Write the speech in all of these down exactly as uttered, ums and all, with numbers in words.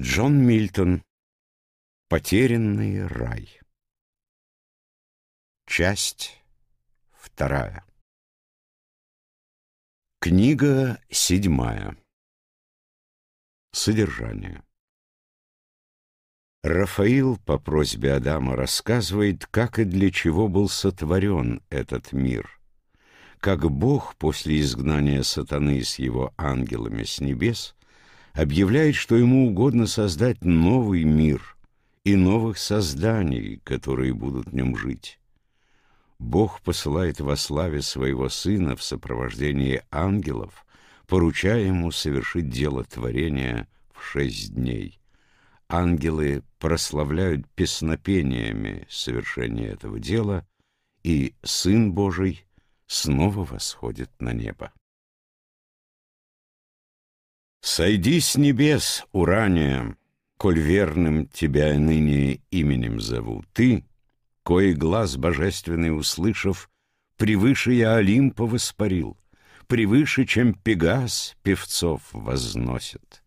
Джон Мильтон. Потерянный рай. Часть вторая. Книга седьмая. Содержание. Рафаил по просьбе Адама рассказывает, как и для чего был сотворен этот мир, как Бог после изгнания сатаны с его ангелами с небес объявляет, что ему угодно создать новый мир и новых созданий, которые будут в нем жить. Бог посылает во славе своего Сына в сопровождении ангелов, поручая ему совершить дело творения в шесть дней. Ангелы прославляют песнопениями совершение этого дела, и Сын Божий снова восходит на небо. «Сойди с небес, Урания, коль верным тебя ныне именем зову. Ты, кой глаз божественный услышав, превыше я Олимпа воспарил, превыше, чем Пегас певцов возносит.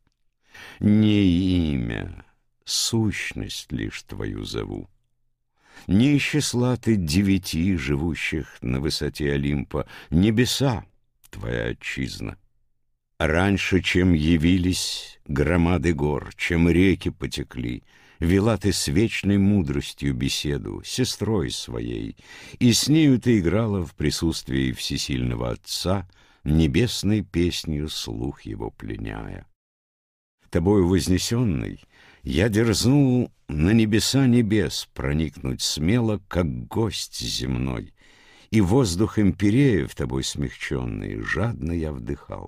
Не имя, сущность лишь твою зову. Не из числа ты девяти, живущих на высоте Олимпа, небеса твоя отчизна. Раньше, чем явились громады гор, чем реки потекли, вела ты с вечной мудростью беседу, сестрой своей, и с нею ты играла в присутствии всесильного Отца, небесной песнью слух его пленяя. Тобою вознесенный, я дерзнул на небеса небес проникнуть смело, как гость земной, и воздух импереев тобой смягченный жадно я вдыхал.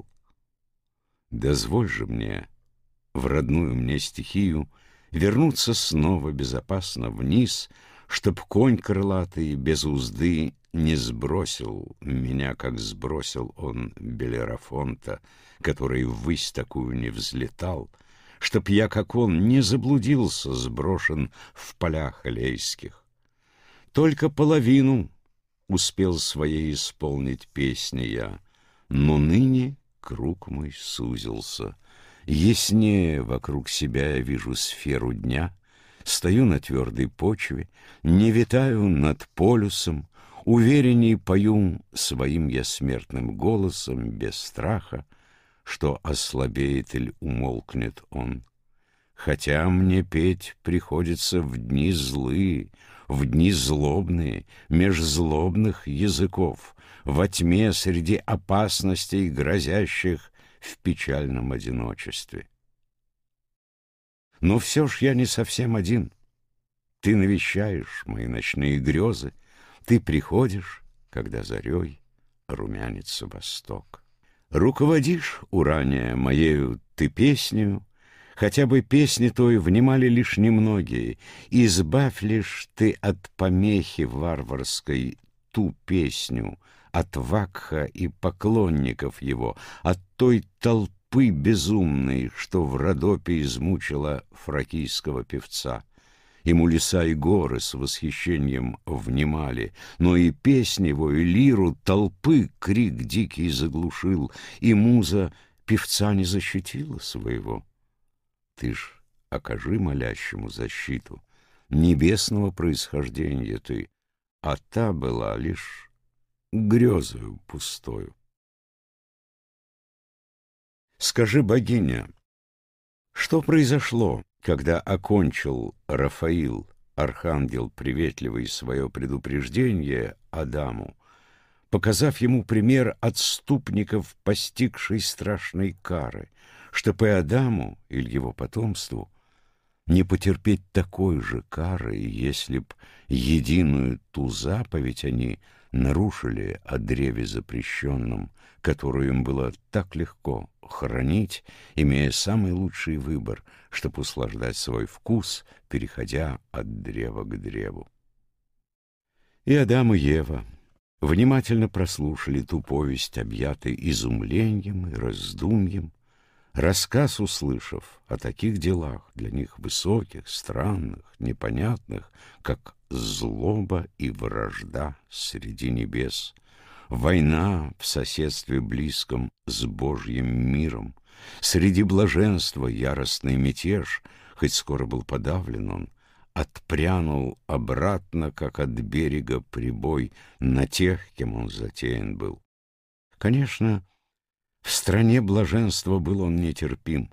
Дозволь же мне в родную мне стихию вернуться снова безопасно вниз, чтоб конь крылатый без узды не сбросил меня, как сбросил он Белерафонта, который ввысь такую не взлетал, чтоб я, как он, не заблудился, сброшен в полях алейских. Только половину успел своей исполнить песни я, но ныне круг мой сузился. Яснее вокруг себя я вижу сферу дня, стою на твердой почве, не витаю над полюсом, уверенней пою своим я смертным голосом, без страха, что ослабеет или умолкнет он. Хотя мне петь приходится в дни злые, в дни злобные, меж злобных языков, во тьме среди опасностей, грозящих в печальном одиночестве. Но все ж я не совсем один. Ты навещаешь мои ночные грезы, ты приходишь, когда зарей румянится восток. Руководишь, Урания, моею ты песнею, хотя бы песни той внимали лишь немногие, избавь лишь ты от помехи варварской ту песню, от вакха и поклонников его, от той толпы безумной, что в Родопе измучила фракийского певца. Ему леса и горы с восхищением внимали, но и песни его, и лиру толпы крик дикий заглушил, и муза певца не защитила своего. Ты ж окажи молящему защиту, небесного происхождения ты, а та была лишь грезою пустою. Скажи, богиня, что произошло, когда окончил Рафаил, архангел приветливый, свое предупреждение Адаму, показав ему пример отступников, постигшей страшной кары, чтоб и Адаму или его потомству не потерпеть такой же кары, если б единую ту заповедь они нарушили о древе запрещенном, которую им было так легко хранить, имея самый лучший выбор, чтоб услаждать свой вкус, переходя от древа к древу. И Адам и Ева внимательно прослушали ту повесть, объятой изумлением и раздумьем, рассказ услышав о таких делах, для них высоких, странных, непонятных, как злоба и вражда среди небес, война в соседстве близком с Божьим миром, Среди блаженства яростный мятеж, хоть скоро был подавлен он, отпрянул обратно, как от берега прибой, на тех, кем он затеян был. Конечно, в стране блаженства был он нетерпим.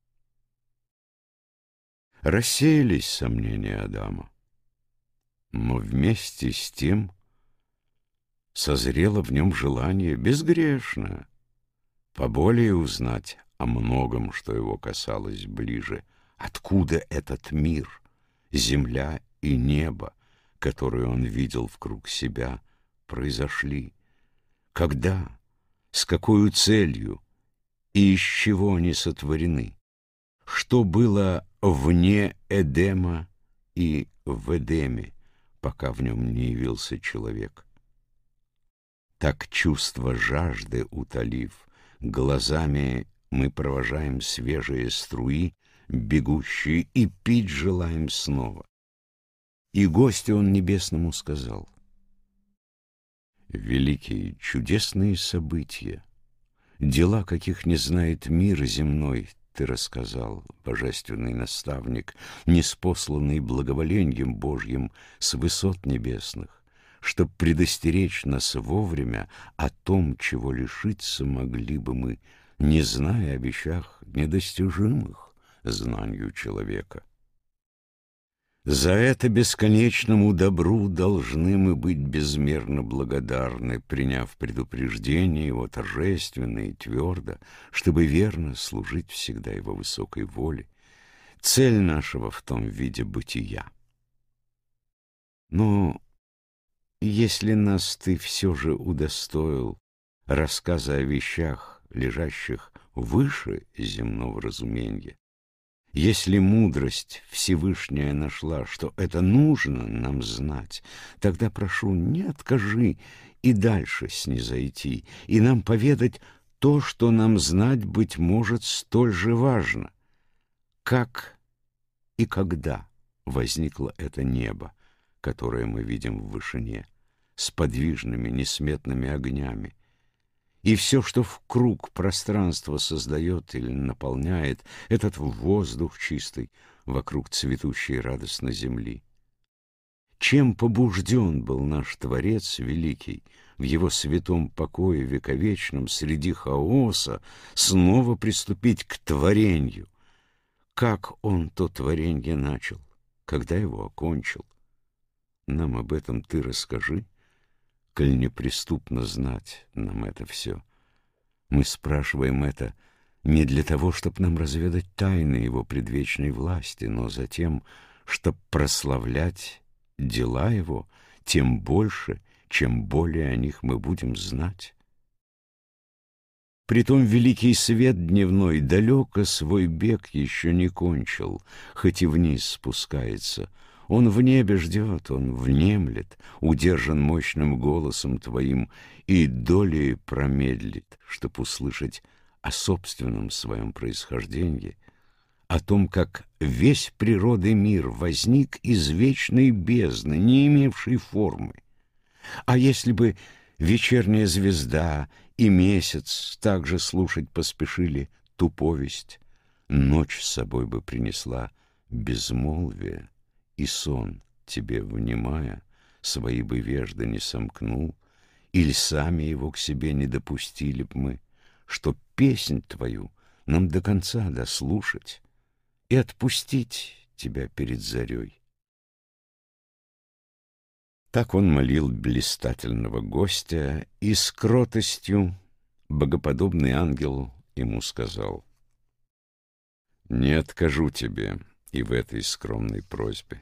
Рассеялись сомнения Адама, но вместе с тем созрело в нем желание безгрешное поболее узнать о многом, что его касалось ближе. Откуда этот мир, земля и небо, которые он видел вкруг себя, произошли? Когда, с какой целью и из чего они сотворены? Что было вне Эдема и в Эдеме, пока в нем не явился человек? Так чувство жажды утолив, глазами мы провожаем свежие струи, бегущие, и пить желаем снова. И гостю он небесному сказал: великие, чудесные события, дела, каких не знает мир земной, ты рассказал, божественный наставник, ниспосланный благоволеньем Божьим с высот небесных, чтоб предостеречь нас вовремя о том, чего лишиться могли бы мы, не зная о вещах недостижимых знанию человека. За это бесконечному добру должны мы быть безмерно благодарны, приняв предупреждение его торжественно и твердо, чтобы верно служить всегда его высокой воле. Цель нашего в том виде бытия. Но если нас ты все же удостоил рассказа о вещах, лежащих выше земного разумения, если мудрость Всевышняя нашла, что это нужно нам знать, тогда прошу, не откажи и дальше снизойти, и нам поведать то, что нам знать, быть может, столь же важно. Как и когда возникло это небо, которое мы видим в вышине, с подвижными несметными огнями, и все, что вкруг пространство создает или наполняет, этот воздух чистый вокруг цветущей радостно земли. Чем побужден был наш Творец великий в его святом покое вековечном среди хаоса снова приступить к творению? Как он то творенье начал, когда его окончил? Нам об этом ты расскажи, коль неприступно знать нам это все. Мы спрашиваем это не для того, чтобы нам разведать тайны его предвечной власти, но затем, чтоб прославлять дела его, тем больше, чем более о них мы будем знать. Притом великий свет дневной далеко свой бег еще не кончил, хоть и вниз спускается. Он в небе ждет, он внемлет, удержан мощным голосом твоим, и долей промедлит, чтоб услышать о собственном своем происхождении, о том, как весь природы мир возник из вечной бездны, не имевшей формы. А если бы вечерняя звезда и месяц также слушать поспешили ту повесть, ночь с собой бы принесла безмолвие, и сон, тебе внимая, свои бы вежды не сомкнул, или сами его к себе не допустили б мы, что песнь твою нам до конца дослушать и отпустить тебя перед зарей. Так он молил блистательного гостя, и с кротостью богоподобный ангел ему сказал: «Не откажу тебе и в этой скромной просьбе.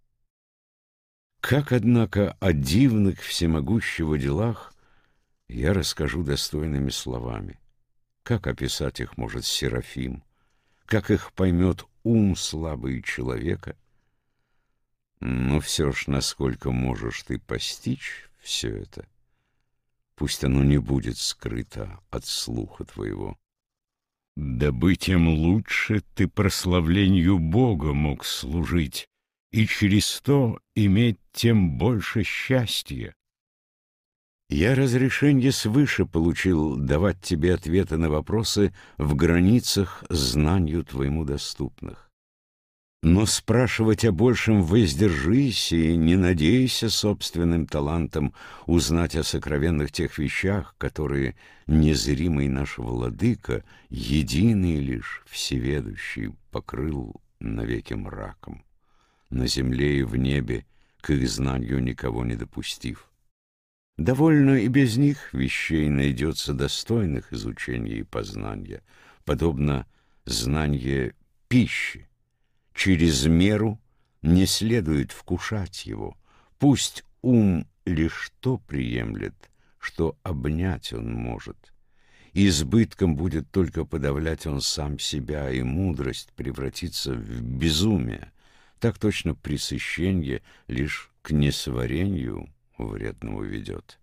Как, однако, о дивных всемогущего делах я расскажу достойными словами. Как описать их может Серафим? Как их поймет ум слабый человека? Но все ж, насколько можешь ты постичь все это, пусть оно не будет скрыто от слуха твоего. Дабы тем лучше ты прославлению Бога мог служить, и через то иметь тем больше счастья. Я разрешение свыше получил давать тебе ответы на вопросы в границах знанию твоему доступных. Но спрашивать о большем воздержись и не надейся собственным талантом узнать о сокровенных тех вещах, которые незримый наш владыка, единый лишь всеведущий, покрыл навеки мраком, на земле и в небе, к их знанию никого не допустив. Довольно и без них вещей найдется достойных изучения и познания, подобно знание пищи. Через меру не следует вкушать его. Пусть ум лишь то приемлет, что обнять он может. Избытком будет только подавлять он сам себя, и мудрость превратится в безумие. Так точно пресыщение лишь к несварению вредному ведет.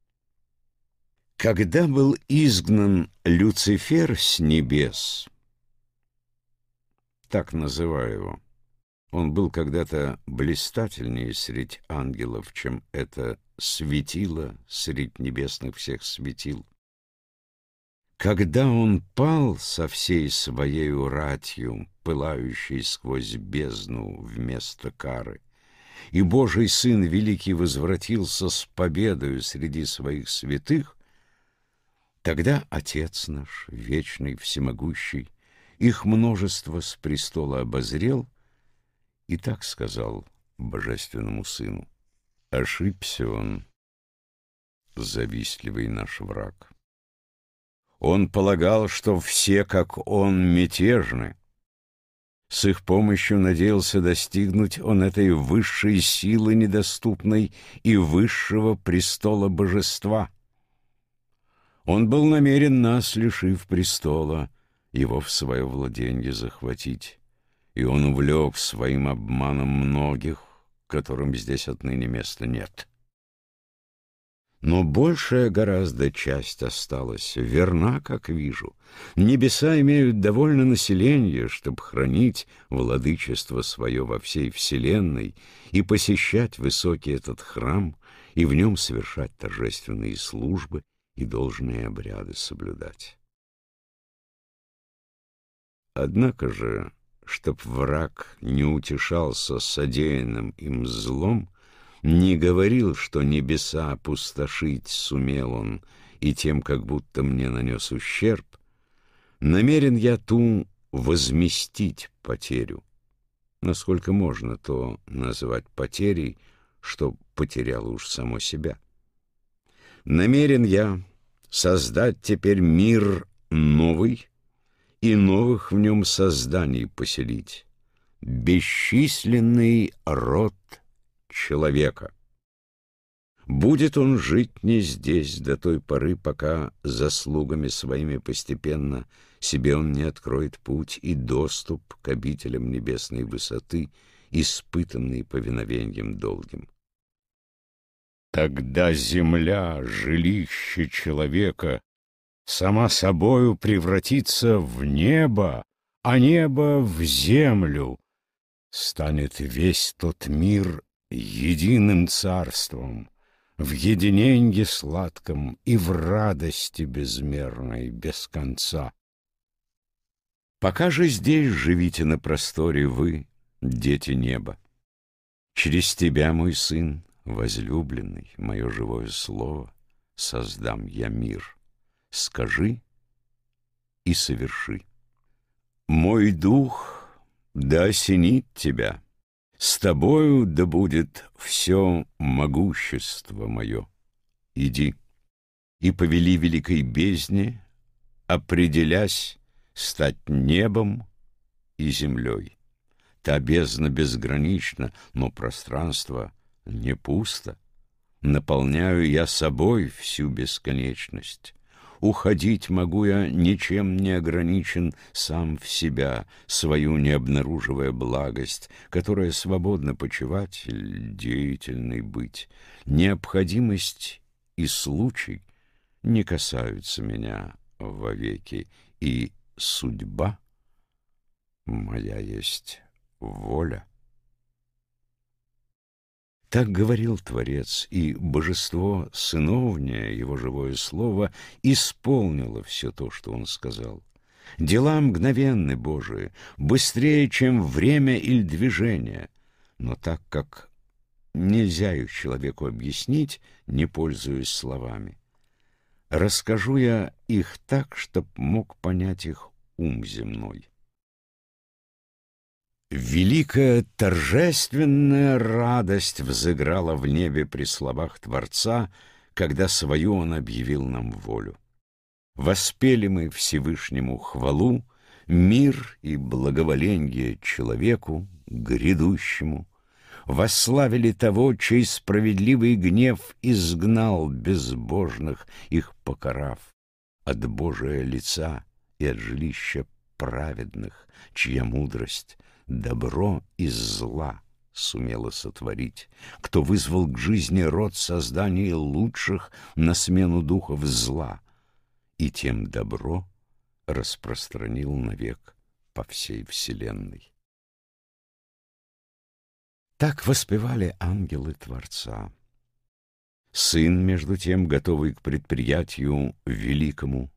Когда был изгнан Люцифер с небес, так называю его, он был когда-то блистательнее средь ангелов, чем это светило средь небесных всех светил. Когда он пал со всей своею ратью, пылающей сквозь бездну вместо кары, и Божий Сын Великий возвратился с победою среди своих святых, тогда Отец наш, вечный, всемогущий, их множество с престола обозрел и так сказал Божественному Сыну: ошибся он, завистливый наш враг. Он полагал, что все, как он, мятежны. С их помощью надеялся достигнуть он этой высшей силы недоступной и высшего престола божества. Он был намерен нас, лишив престола, его в свое владенье захватить, и он увлек своим обманом многих, которым здесь отныне места нет. Но большая гораздо часть осталась верна, как вижу. Небеса имеют довольно населения, чтобы хранить владычество свое во всей вселенной и посещать высокий этот храм, и в нем совершать торжественные службы и должные обряды соблюдать. Однако же, чтоб враг не утешался содеянным им злом, не говорил, что небеса опустошить сумел он, и тем как будто мне нанес ущерб, намерен я ту возместить потерю. Насколько можно то назвать потерей, что потеряло уж само себя. Намерен я создать теперь мир новый, и новых в нем созданий поселить, бесчисленный род человека. Будет он жить не здесь до той поры, пока заслугами своими постепенно себе он не откроет путь и доступ к обителям небесной высоты, испытанный повиновением долгим. Тогда земля, жилище человека, сама собою превратится в небо, а небо в землю. Станет весь тот мир единым царством, в единенье сладком и в радости безмерной, без конца. Пока же здесь живите на просторе вы, дети неба. Через тебя, мой сын, возлюбленный, мое живое слово, создам я мир. Скажи и соверши. Мой дух да осенит тебя, с тобою да будет все могущество мое. Иди и повели великой бездне, определясь стать небом и землей. Та бездна безгранична, но пространство не пусто. Наполняю я собой всю бесконечность. Уходить могу я, ничем не ограничен, сам в себя, свою не обнаруживая благость, которая свободно почивать или деятельной быть. Необходимость и случай не касаются меня вовеки, и судьба моя есть воля. Так говорил Творец, и божество сыновнее, его живое слово, исполнило все то, что он сказал. Дела мгновенны Божии, быстрее, чем время или движение, но так как нельзя их человеку объяснить, не пользуясь словами, расскажу я их так, чтоб мог понять их ум земной. Великая торжественная радость взыграла в небе при словах Творца, когда свою он объявил нам волю. Воспели мы Всевышнему хвалу, мир и благоволенье человеку грядущему, восславили того, чей справедливый гнев изгнал безбожных, их покарав, от Божия лица и от жилища праведных, чья мудрость добро из зла сумела сотворить, кто вызвал к жизни род создания лучших на смену духов зла, и тем добро распространил навек по всей вселенной. Так воспевали ангелы Творца. Сын, между тем, готовый к предприятию великому,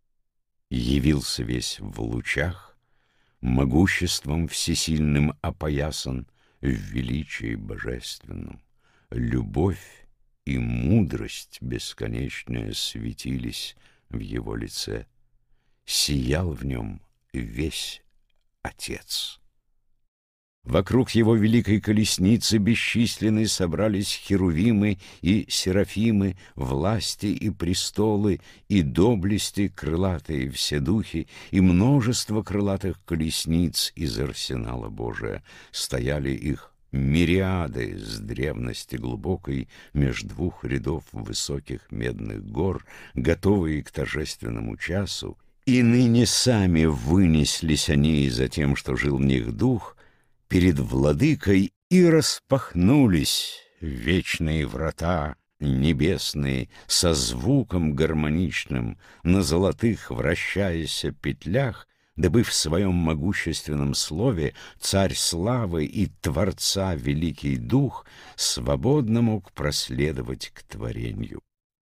явился весь в лучах, могуществом всесильным опоясан, в величии божественном. Любовь и мудрость бесконечная светились в его лице. Сиял в нем весь Отец. Вокруг его великой колесницы бесчисленные собрались херувимы и серафимы, власти и престолы, и доблести крылатые все духи, и множество крылатых колесниц из арсенала Божия. Стояли их мириады с древности глубокой меж двух рядов высоких медных гор, готовые к торжественному часу, и ныне сами вынеслись они за тем, что жил в них дух, перед владыкой, и распахнулись вечные врата небесные со звуком гармоничным на золотых вращаяся петлях, дабы в своем могущественном слове царь славы и Творца великий дух свободно мог проследовать к творенью.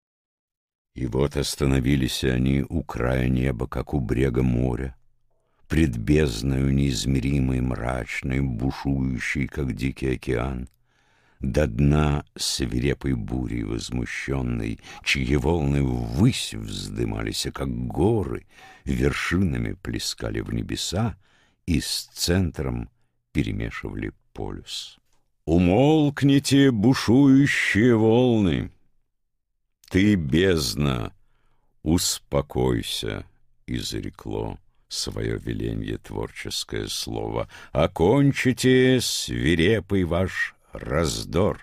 И вот остановились они у края неба, как у брега моря, пред бездною неизмеримой, мрачной, бушующей, как дикий океан, до дна свирепой бурей возмущенной, чьи волны ввысь вздымались, как горы, вершинами плескали в небеса и с центром перемешивали полюс. Умолкните, бушующие волны! Ты, бездна, успокойся, изрекло свое веленье творческое слово. Окончите свирепый ваш раздор.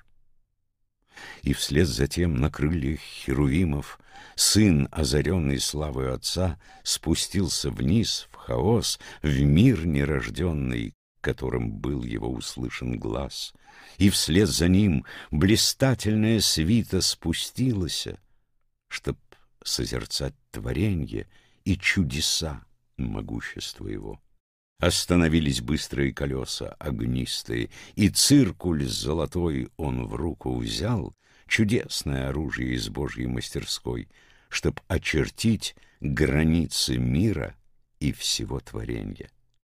И вслед за тем на крыльях херувимов сын, озаренный славой отца, спустился вниз в хаос, в мир нерожденный, которым был его услышан глаз. И вслед за ним блистательная свита спустилась, чтоб созерцать творенье и чудеса могущества его. Остановились быстрые колеса огнистые, и циркуль золотой он в руку взял, чудесное оружие из Божьей мастерской, чтоб очертить границы мира и всего творенья.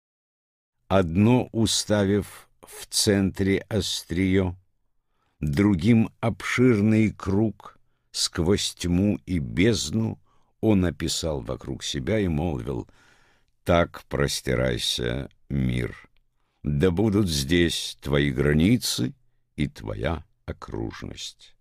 Одно уставив в центре острие, другим обширный круг сквозь тьму и бездну он описал вокруг себя и молвил: «Так простирайся, мир, да будут здесь твои границы и твоя окружность».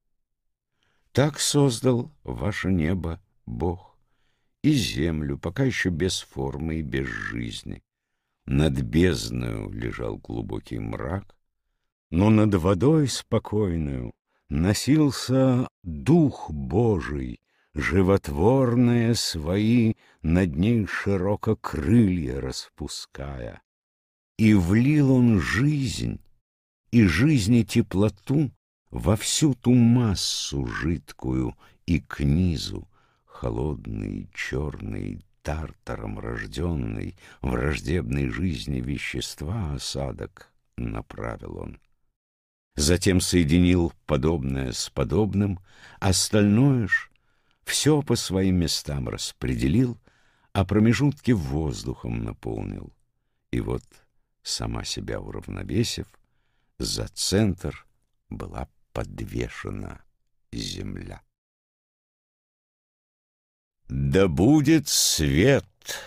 Так создал ваше небо Бог и землю, пока еще без формы и без жизни. Над бездною лежал глубокий мрак, но над водой спокойную носился Дух Божий, животворные свои над ней широко крылья распуская. И влил он жизнь, и жизни теплоту во всю ту массу жидкую и к низу, холодный, черный, тартаром рожденный, враждебной жизни вещества осадок направил он. затем соединил подобное с подобным, остальное ж все по своим местам распределил, а промежутки воздухом наполнил. И вот, сама себя уравновесив, за центр была подвешена земля. «Да будет свет!»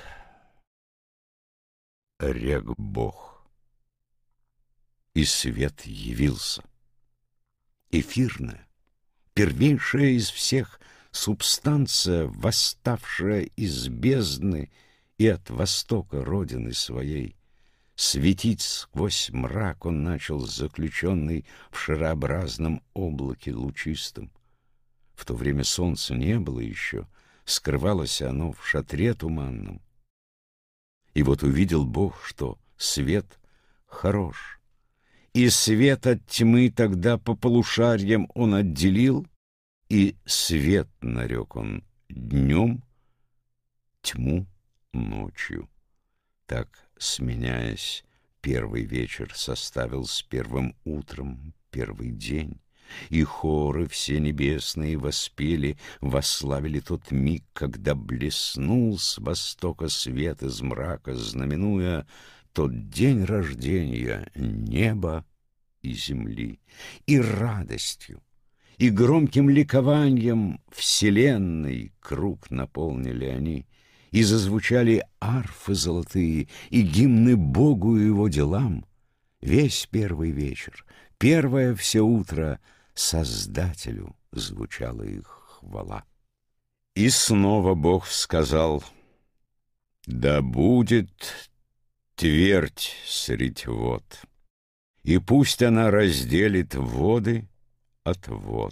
— рек Бог. И свет явился. Эфирная, первейшая из всех субстанция, восставшая из бездны и от востока родины своей, светить сквозь мрак он начал, заключенный в шарообразном облаке лучистом. В то время солнца не было еще, скрывалось оно в шатре туманном. И вот увидел Бог, что свет хорош, и свет от тьмы тогда по полушарьям он отделил, и свет нарек он днем, тьму ночью. Так, сменяясь, первый вечер составил с первым утром первый день, и хоры все небесные воспели, восславили тот миг, когда блеснул с востока свет из мрака, знаменуя тот день рождения неба и земли, и радостью, и громким ликованием вселенной круг наполнили они, и зазвучали арфы золотые, и гимны Богу и его делам. Весь первый вечер, первое все утро Создателю звучала их хвала. И снова Бог сказал: «Да будет твердь средь вод, и пусть она разделит воды от вод».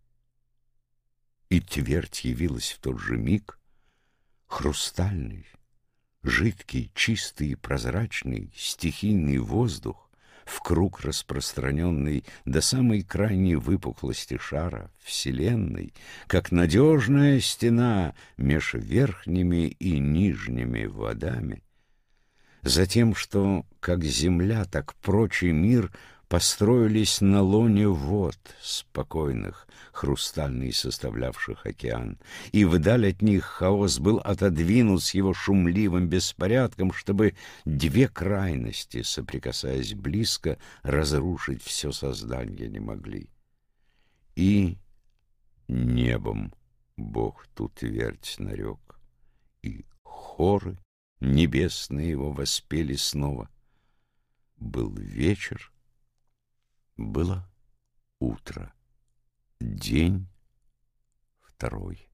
И твердь явилась в тот же миг, хрустальный, жидкий, чистый и прозрачный стихийный воздух, в круг распространенный до самой крайней выпуклости шара Вселенной, как надежная стена меж верхними и нижними водами. Затем, что как земля, так прочий мир построились на лоне вод спокойных, хрустальный составлявших океан, и вдаль от них хаос был отодвинут с его шумливым беспорядком, чтобы две крайности, соприкасаясь близко, разрушить все создание не могли. И небом Бог ту твердь нарек, и хоры небесные его воспели снова. Был вечер, было утро, день второй.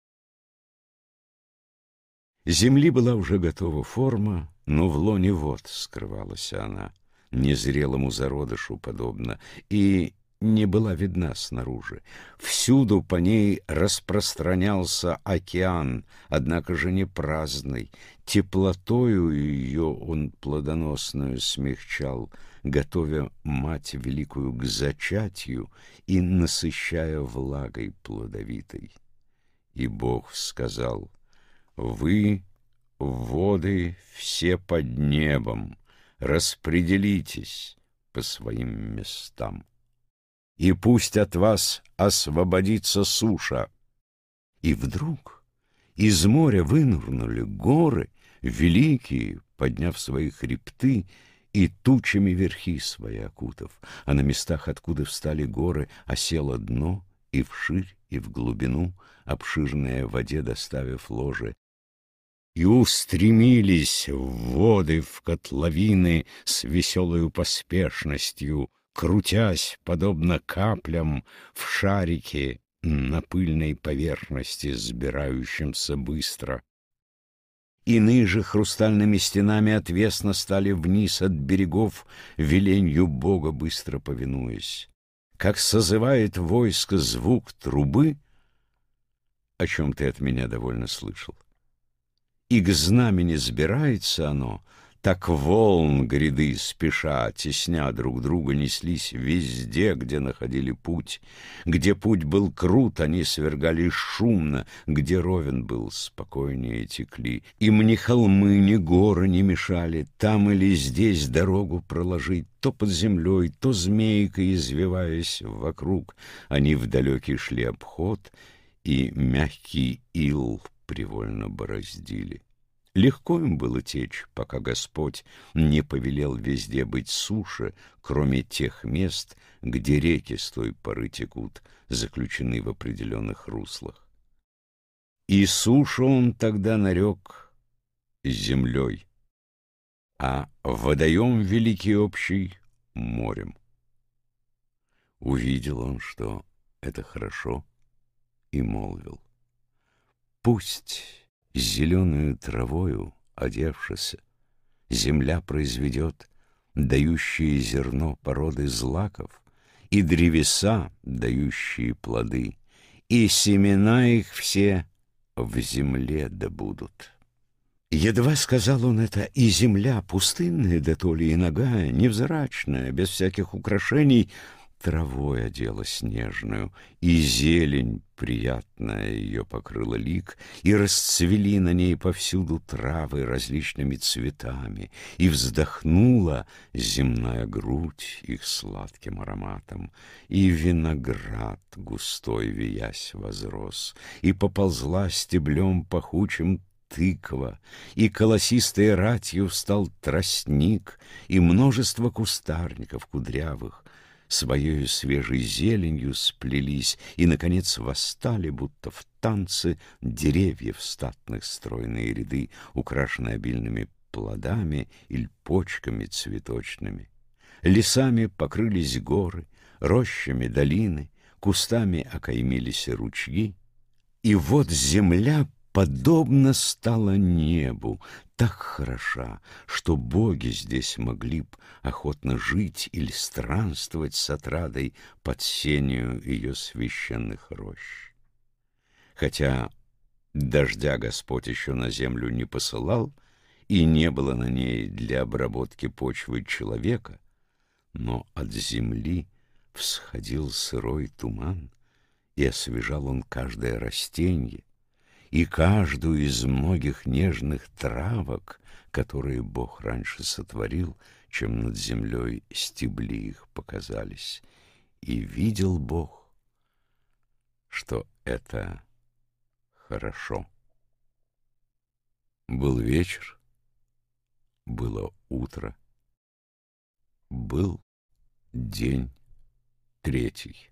Земли была уже готова форма, но в лоне вод скрывалась она, незрелому зародышу подобно, и не была видна снаружи. Всюду по ней распространялся океан, однако же не праздный. Теплотою ее он плодоносную смягчал, готовя мать великую к зачатию и насыщая влагой плодовитой. И Бог сказал: «Вы, воды, все под небом, распределитесь по своим местам, и пусть от вас освободится суша». И вдруг из моря вынырнули горы, великие, подняв свои хребты, и тучами верхи свои окутав, а на местах, откуда встали горы, осело дно, и вширь, и в глубину, обширное в воде доставив ложе. И устремились воды в котловины с веселою поспешностью, крутясь, подобно каплям, в шарике на пыльной поверхности, сбирающемся быстро. Иные же хрустальными стенами отвесно стали вниз от берегов, веленью Бога быстро повинуясь. Как созывает войско звук трубы, о чем ты от меня довольно слышал, и к знамени сбирается оно, Так волн гряды спеша, тесня друг друга, неслись везде, где находили путь. Где путь был крут, они свергались шумно, где ровен был, спокойнее текли. Им ни холмы, ни горы не мешали там или здесь дорогу проложить. То под землей, то змейкой извиваясь вокруг, они в далекий шли обход и мягкий ил привольно бороздили. Легко им было течь, пока Господь не повелел везде быть суше, кроме тех мест, где реки с той поры текут, заключены в определенных руслах. И сушу он тогда нарек землей, а водоем великий общий — морем. Увидел он, что это хорошо, и молвил: пусть зеленую травою одевшися земля произведет дающие зерно породы злаков и древеса, дающие плоды, и семена их все в земле добудут. Едва сказал он это, и земля, пустынная да то ли и нагая, невзрачная, без всяких украшений, травой оделась нежную, и зелень приятная ее покрыла лик, и расцвели на ней повсюду травы различными цветами, и вздохнула земная грудь их сладким ароматом, и виноград густой виясь возрос, и поползла стеблем пахучим тыква, и колосистой ратью встал тростник, и множество кустарников кудрявых своею свежей зеленью сплелись и, наконец, восстали, будто в танце, деревьев статных стройные ряды, украшенные обильными плодами или почками цветочными. Лесами покрылись горы, рощами долины, кустами окаймились ручьи. И вот земля подобно стала небу, так хороша, что боги здесь могли б охотно жить или странствовать с отрадой под сенью ее священных рощ. Хотя дождя Господь еще на землю не посылал, и не было на ней для обработки почвы человека, но от земли всходил сырой туман, и освежал он каждое растенье, и каждую из многих нежных травок, которые Бог раньше сотворил, чем над землей стебли их показались. И видел Бог, что это хорошо. Был вечер, было утро, был день третий.